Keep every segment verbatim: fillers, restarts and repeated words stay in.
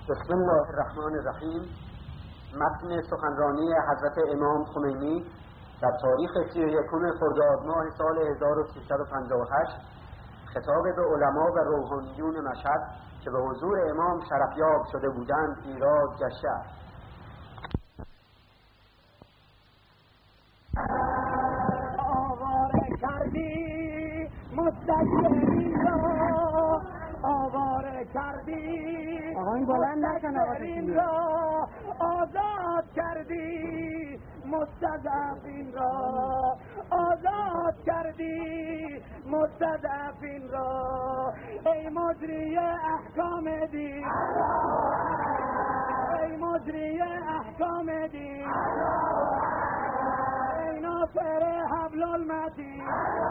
بسم الله الرحمن الرحیم. متن سخنرانی حضرت امام خمینی در تاریخ سی و یکم خرداد ماه سال هزار و سیصد و پنجاه و هشت، خطاب به علما و روحانیون مشهد که به حضور امام شرفیاب شده بودند ایراد گشته است. آواره کردی مستکبرین را، آواره کردی مستکبرین را، آزاد کردی مستضعفین را، آزاد کردی مستضعفین را. ای مجری احکام دین، ای مجری احکام دین، ای ناصر حبل المتین،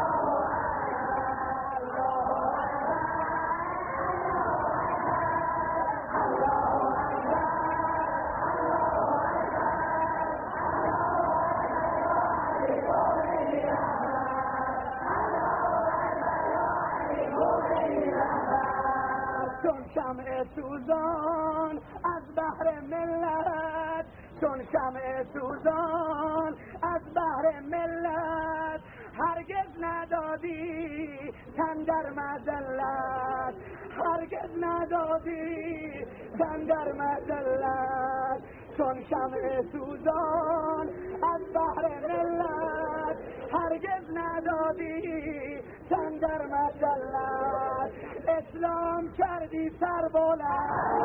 چون شمع سوزان از بحر ملت، چون شمع سوزان از بحر ملت، هرگز ندادی تن در مذلت، هرگز ندادی تن در مذلت. چون شمع سوزان از بحر ملت، هرگز ندادی تن در مذلت. اسلام کردی سر بلند،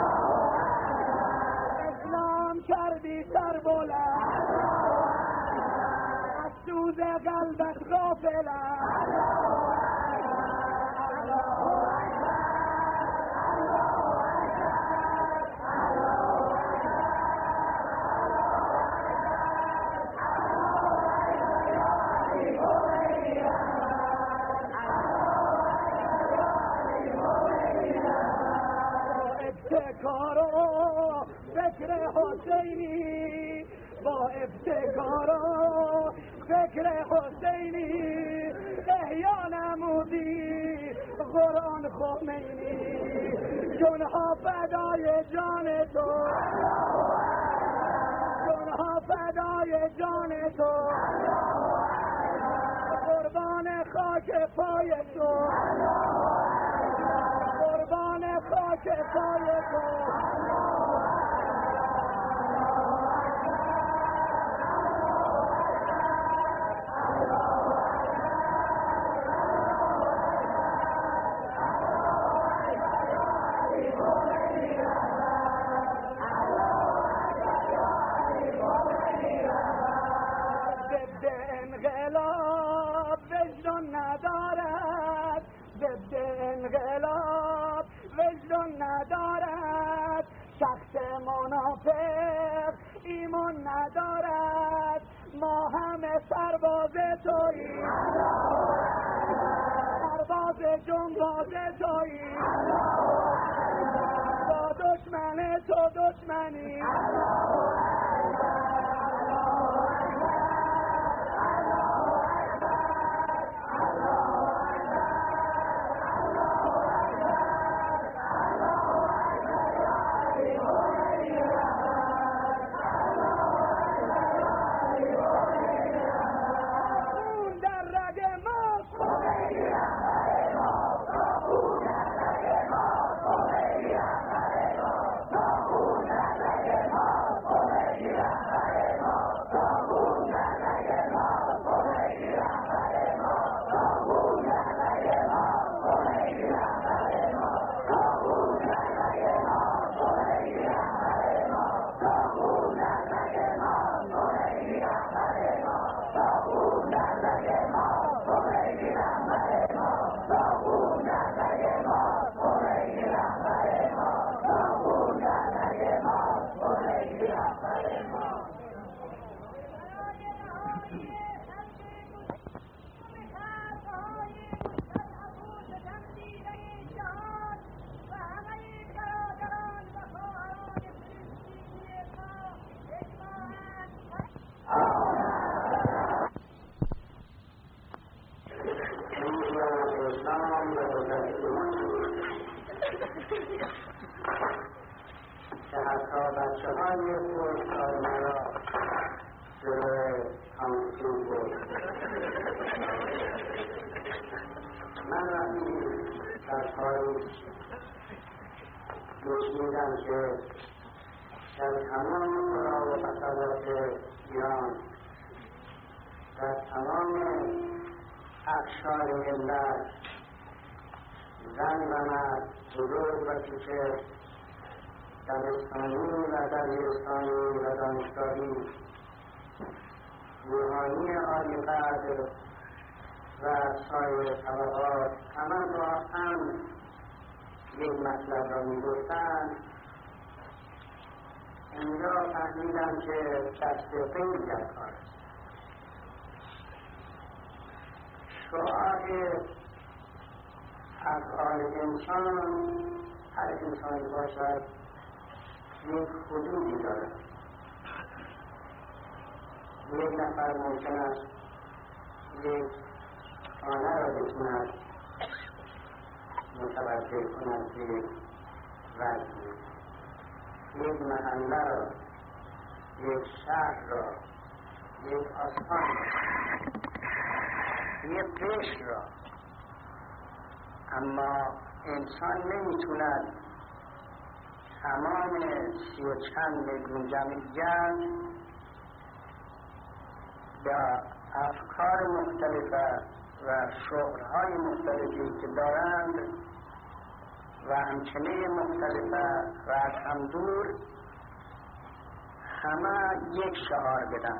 اسلام کردی سر بلند، از سوز قلبت غافلم. ابتکار و فکر حسینی، با ابتکار و فکر حسینی، احیا نمودی قرآن خمینی. جونها فدای جان تو، جونها فدای جان تو، قربان خاک پای تو، قربان خاک پای تو. ضد انقلاب وجدان ندارد، ضد انقلاب وجدان ندارد، شخص منافق ایمان ندارد. ما همه سرباز توییم، سرباز جنباز توییم، با دشمن تو دشمنی. های خوشحال را جلوی تمثیل بود. من وقتی در تاریخ میشنیدم که در تمام قرا و فسادات ایران، در تمام اقشار ملت، زن و مرد، بزرگ و کوچک، دبستانی و دبیرستانی و دانشگاهی، روحانی عالی قدر و سایر طبقات همه با هم یک مطلب را می‌گفتند. اینجا فهمیدم که دست غیب در کار است. شعاع افعال انسان، هر انسانی باشد، یک حدودی دارد. یک نفر ممکن است یک خانه را بتواند متوجه کند به یک وضعی، یک محله را، یک شهر را، یک آستان را، یک قشر را. اما انسان نمیتوند تمام سی و چند میلیون جمعیت با افکار مختلفه و شغلهای مختلفی که دارند و همچنین مختلفه و از هم دور همه یک شعار بدن.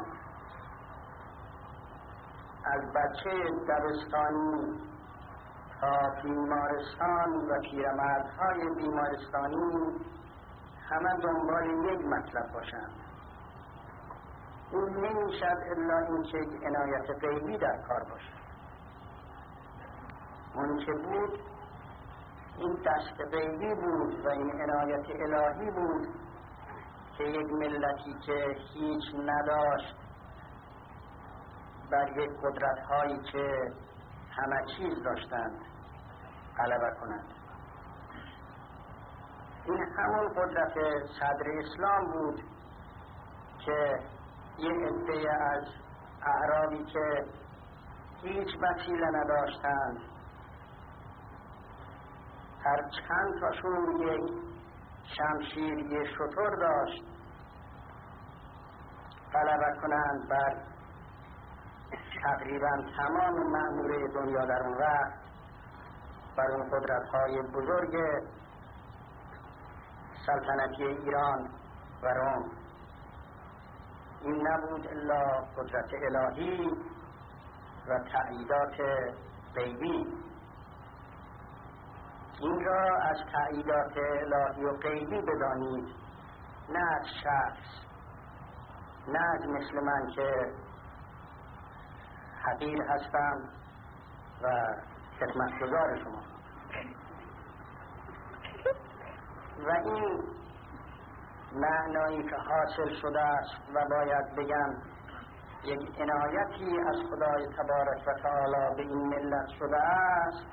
از بچه دبستانی تا بیمارستان و پیرمردهای بیمارستانی همه دنبال یک مطلب باشند. این نمیشد الا این که عنایت غیبی در کار باشد. اون که بود این دست غیبی بود و این عنایت الهی بود که یک ملتی که هیچ نداشت بر یک قدرت هایی که همه چیز داشتند غلبه کنند. این همون قدرت صدر اسلام بود که یه عده از اعرابی که هیچ وسیله نداشتند، هر چند تاشون یک شمشیر یک شتر داشت، غلبه کنند بر تقریبا تمام مأموره دنیا در اون وقت، بر اون قدرت‌های بزرگ سلطنتی ایران و روم. این نبود الا قدرت الهی و تأییدات غیبی. این را از تأییدات الهی و غیبی بدانید، نه از شخص، نه از مثل من که حقیر هستم و خدمتگزار شما. و این معنایی که حاصل شده است و باید بگم یک عنایتی از خدای تبارک و تعالی به این ملت شده است،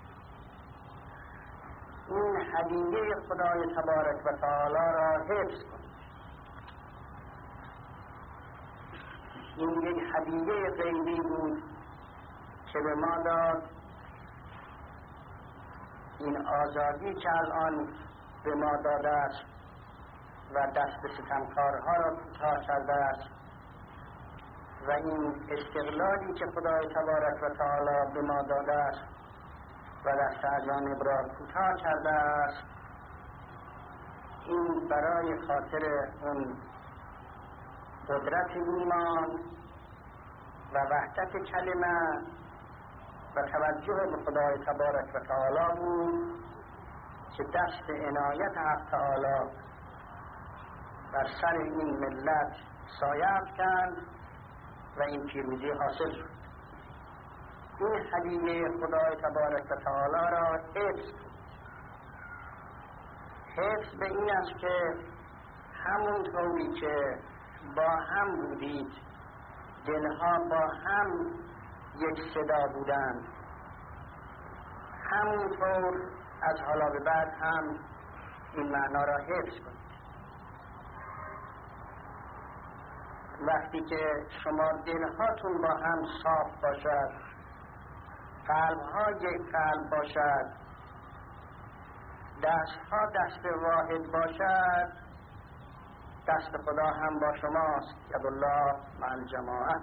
این هدیه خدای تبارک و تعالی را حفظ کنید. این یک هدیه غیبی بود که به ما داد. این آزادی که الان به ما داده است و دست ستمکارها را کوتاه کرده است و این استقلالی که خدای تبارک و تعالی به ما داده است و دست اجانب را کوتاه کرده است، این برای خاطر اون قدرت ایمان و وحدت کلمه و توجه به خدای تبارک و تعالی بود که دست عنایت حق تعالی بر سر این ملت سایه افکند و این پیروزی حاصل شد. این هدیه خدای تبارک و تعالی را حفظ حفظ به این است که همون طوری که با هم بودید، دلها با هم یک صدا بودند، همونطور از حالا به بعد هم این معنا را حفظ کنید. وقتی که شما دلهاتون با هم صاف باشد، قلبها یک قلب باشد، دستها دست واحد باشد، دست خدا هم با شماست. یدالله مع الجماعه.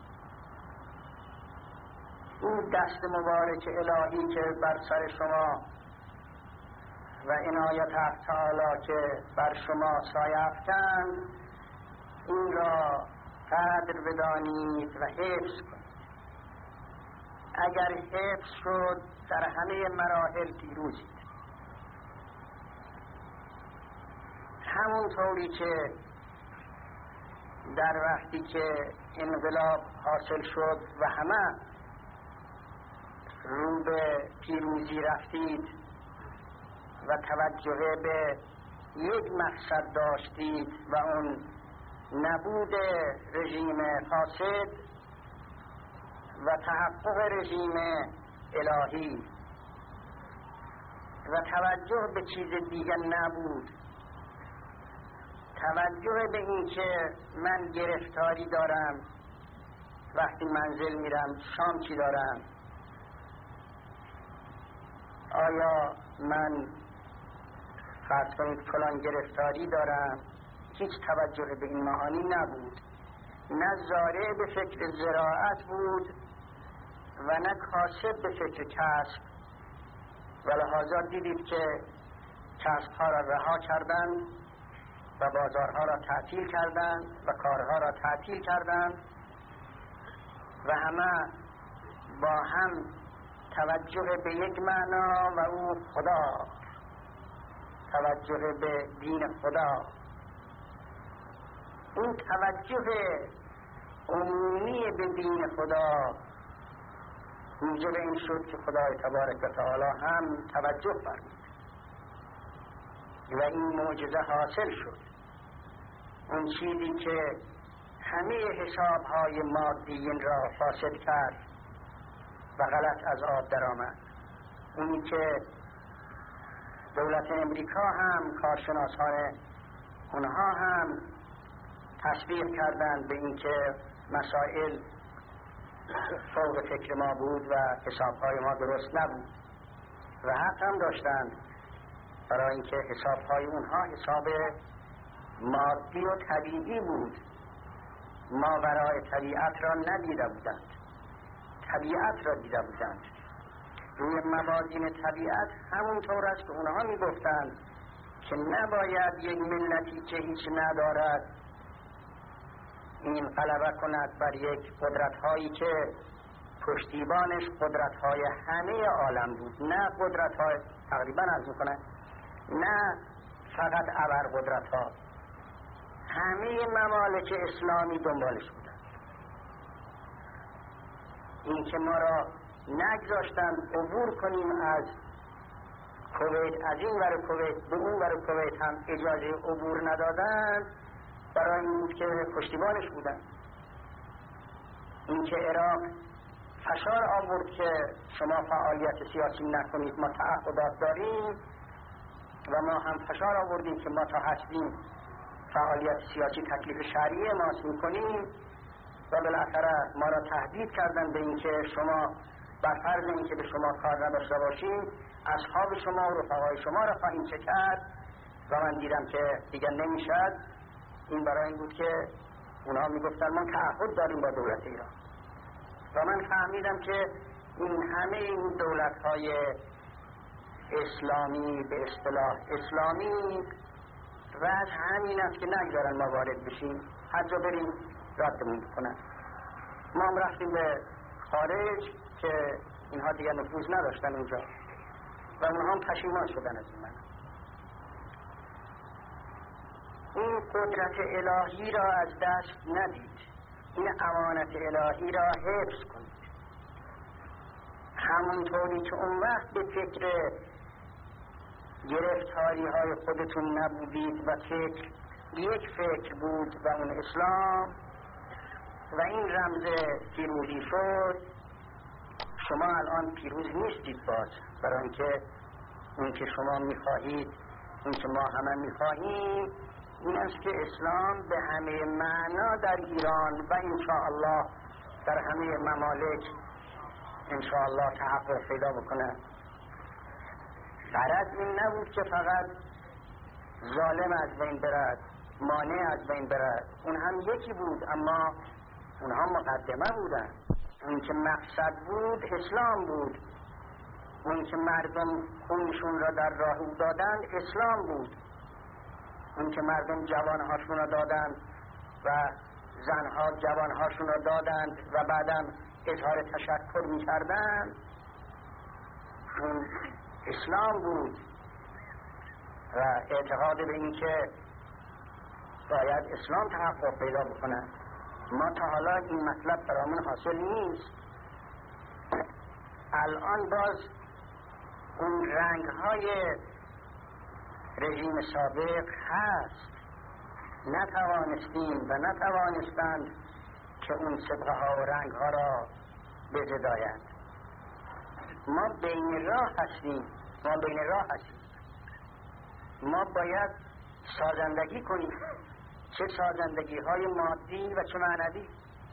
این دست مبارک الهی که بر سر شما و عنایت حق تعالی که بر شما سایه افکند، این را قدر بدانید و حفظ کنید. اگر حفظ شد در همه مراحل پیروزید. همون طوری که در وقتی که انقلاب حاصل شد و همه رو به پیروزی رفتید و توجه به یک مقصد داشتید و اون نبود رژیم فاسد و تحقق رژیم الهی و توجه به چیز دیگر نبود، توجه به این که من گرفتاری دارم، وقتی منزل میرم شام چی دارم، آیا من فرض کنید فلان گرفتاری دارم، هیچ توجه به این معانی نبود. نه زارع به فکر زراعت بود و نه کاسب به فکر کسب، و لحاظا دیدید که کسبها را رها کردند و بازارها را تعطیل کردند و کارها را تعطیل کردند و همه با هم توجه به یک معنا و او خدا، توجه به دین خدا. این توجه عمومی به دین خدا موجب این شد که خدای تبارک و تعالی هم توجه فرمود و این معجزه حاصل شد. اون چیزی که همه حسابهای مادیین را فاسد کرد و غلط از آب درآمد، اونی که دولت امریکا هم کارشناسان اونها هم تصدیق کردند به اینکه مسائل فوق فکر ما بود و حسابهای ما درست نبود و حق هم داشتند، برای اینکه حسابهای اونها حساب مادی و طبیعی بود، ماورای طبیعت را ندیده بودند، طبیعت را دیده بودند. روی موازین طبیعت همونطور است که اونها میگفتند که نباید یک ملتی که هیچ ندارد این غلبه کند بر یک قدرت‌هایی که پشتیبانش قدرت‌های همه عالم بود، نه قدرت‌های تقریبا عرض می‌کنه نه فقط ابر قدرت‌ها، همه ممالک اسلامی دنبالش بودند. این که ما را نگذاشتند عبور کنیم از کویت، از این ور کویت به اون ور کویت هم اجازه عبور ندادند، برای این بود که پشتیبانش بودند. این که عراق فشار آورد که شما فعالیت سیاسی نکنید، ما تعهدات داریم، و ما هم فشار آوردیم که ما تا هستیم فعالیت سیاسی تکلیف شرعی ماست میکنیم، و بالاخره ما را تهدید کردن به این که شما بر فرض این که به شما کار نداشته باشیم اصحاب شما و رفقای شما را خواهیم چه کرد، و من دیدم که دیگر نمیشد. این برای این بود که اونها میگفتن ما تعهد داریم با دولت ایران، و من فهمیدم که این همه این دولت‌های اسلامی به اصطلاح اسلامی وضع همین است که نگذارن ما وارد بشیم، هر جا بریم ردمون بکنن. ما هم رفتیم به خارج که اینها دیگر نفوذ نداشتن اونجا و اونها هم پشیمان شدن از این من. این قدرت الهی را از دست ندید، این امانت الهی را حفظ کنید. همونطوری که اون وقت به فکر گرفتاری های خودتون نبودید و فکر یک فکر بود و اون اسلام و این رمز پیروزی شد، شما الان پیروز نیستید باز، برای اینکه اون که شما میخواهید، اون که ما همه میخواهیم این است که اسلام به همه معنا در ایران و انشاءالله در همه ممالک انشاءالله تحقق پیدا بکنه. غرض این نبود که فقط ظالم از بین برد، مانع از بین برد، اون هم یکی بود اما اونها مقدمه بودن. اون که مقصد بود اسلام بود، اون که مردم خونشون را در راه او دادند اسلام بود، اون که مردم جوانهاشون را دادند و زنها جوانهاشون را دادند و بعدم اظهار تشکر می کردند اون اسلام بود و اعتقاد به این که باید اسلام تحقق پیدا بکنه. ما تا حالا این مطلب برامون حاصل نیست. الان باز اون رنگ های رژیم سابق هست، نتوانستیم و نتوانستند که اون صبغه ها و رنگ ها را بزدایند. ما بین راه هستیم، ما بین راه هستیم. ما باید سازندگی کنیم، چه سازندگی های مادی و چه معنوی.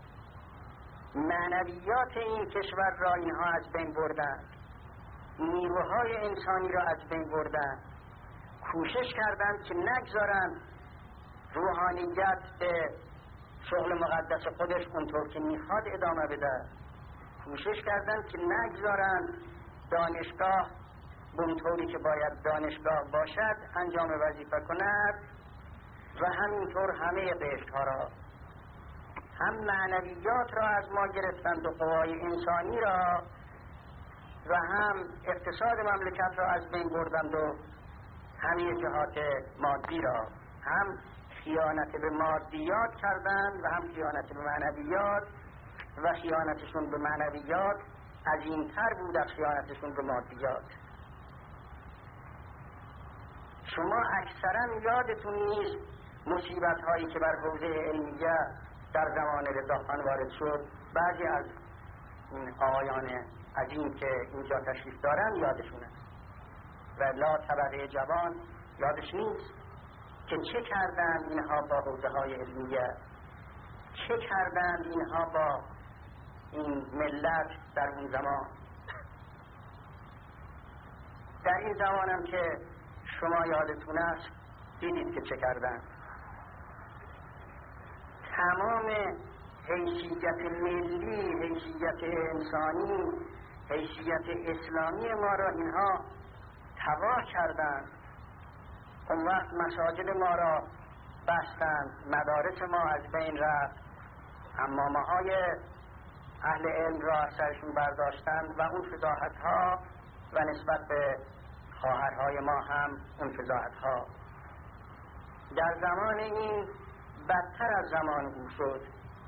معنویات این کشور را اینها از بین بردن، نیروهای انسانی را از بین بردن، کوشش کردند که نگذارند روحانیت به شغل مقدس خودش اونطور که میخواد ادامه بده، کوشش کردند که نگذارند دانشگاه اونطوری که باید دانشگاه باشد انجام وظیفه کند و همینطور همه قشرها را، هم معنویات را از ما گرفتند و قوای انسانی را و هم اقتصاد مملکت را از بین بردند و همه جهات مادی را، هم خیانت به مادیات کردند و هم خیانت به معنویات و خیانتشون به معنویات عظیم‌تر بود از خیانتشون به مادیات. شما اکثرا یادتون نیست مصیبت هایی که بر حوزه علمیه در زمان رضاخان وارد شد. بعضی از این آقایان عظیم که اینجا تشریف دارن یادشونه و لا طبقه جوان یادش نیست که چه کردند اینها با حوزه های علمیه، چه کردند اینها با این ملت در اون زمان. در این زمانم که شما یادتون است دیدید که چه کردند. تمام حیثیت ملی، حیثیت انسانی، حیثیت اسلامی ما را اینها تباه کردند. اون وقت مساجد ما را بستند، مدارس ما از بین رفت، عمامه های اهل علم را از سرشون برداشتند و اون فضاحت ها و نسبت به خواهرهای ما هم اون فضاحت ها. در زمان این بدتر از زمان او شد.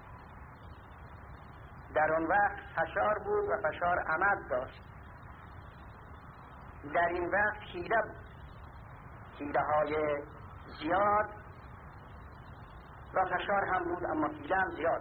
در اون وقت فشار بود و فشار عمد داشت. در این وقت حیله بود، حیله های زیاد و فشار هم بود اما حیله هم زیاد.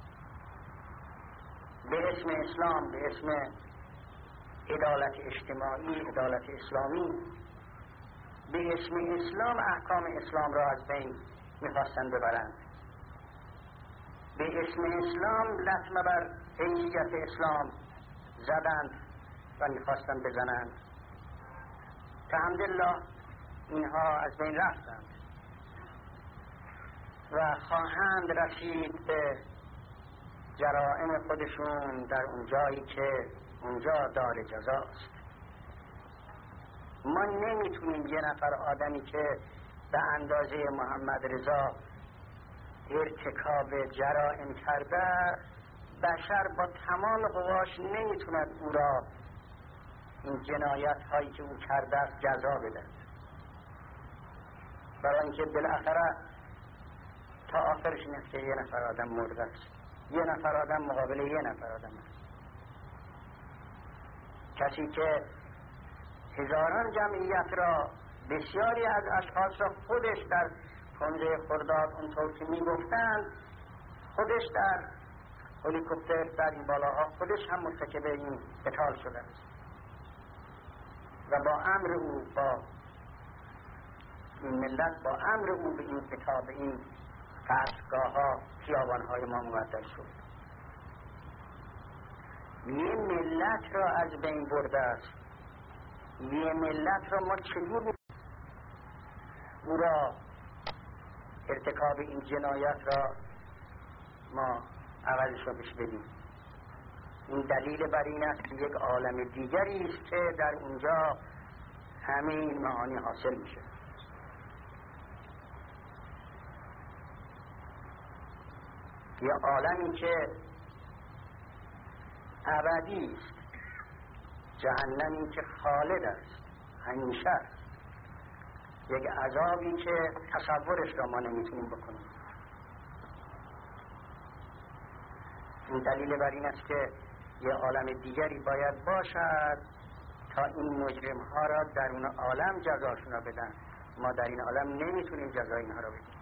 به اسم اسلام، به اسم عدالت اجتماعی، عدالت اسلامی، به اسم اسلام احکام اسلام را از بین میخواستند ببرند. به اسم اسلام لطمه بر حیثیت اسلام زدند و میخواستند بزنند. الحمدلله اینها از بین رفتند و خواهند رسید به جرائم خودشون در اون جایی که اونجا دار جزاست. ما نمیتونیم یه نفر آدمی که به اندازه محمد رضا ارتکاب جرائم کرده، بشر با تمام قواش نمیتوند او را این جنایت هایی که او کرده است جزا بده، برای اینکه بالاخره تا آخرش این است که یه نفر آدم مرده است، یه نفر آدم مقابل یه نفر آدم است. کسی که هزاران جمعیت را، بسیاری از اشخاص را خودش در پنجه خرداد اونطور که می گفتند خودش در هلیکوپتر در این بالاها خودش هم مرتکب این قتال شده است و با امر او، با این ملت با امر او به این کتاب این قصدگاه ها خیابان های ما مبدل شد. یه ملت را از بین برده است. یه ملت را ما چجور او را ارتکاب این جنایت را ما عوضش را بش بدیم. این دلیل بر این است که یک عالم دیگری است که در اونجا همه این معانی حاصل میشه. یه عالمی که ابدی است، جهنمی که خالد است، همیشه است، یک عذابی که تصورش را ما نمیتونیم بکنیم. این دلیل بر این است که یه عالم دیگری باید باشد تا این مجرم ها را در اون عالم جزاشون را بدن. ما در این عالم نمیتونیم جزای اینها را بدیم.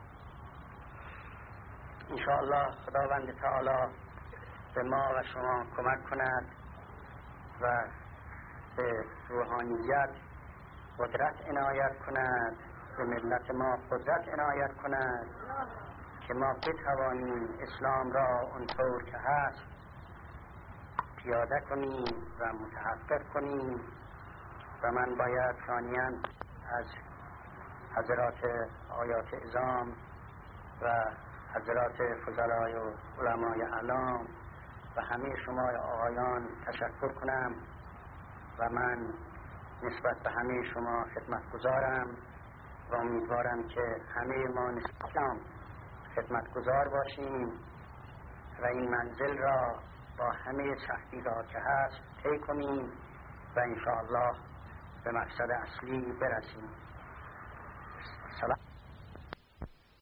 انشاءالله خداوند تعالی به ما و شما کمک کند و به روحانیت قدرت عنایت کند، به ملت ما قدرت عنایت کند که ما بتوانیم اسلام را اونطور که هست پیاده کنیم و متحقق کنیم. و من باید ثانیاً از حضرات آیات اعظام و حضرات فضلای و علمای اعلام و همه شما آقایان تشکر کنم و من نسبت به همه شما خدمتگزارم و امیدوارم که همه ما نسبت خدمتگزار باشیم و این منزل را با همه سختی را که هست طی کنیم و انشاءالله به مقصد اصلی برسیم.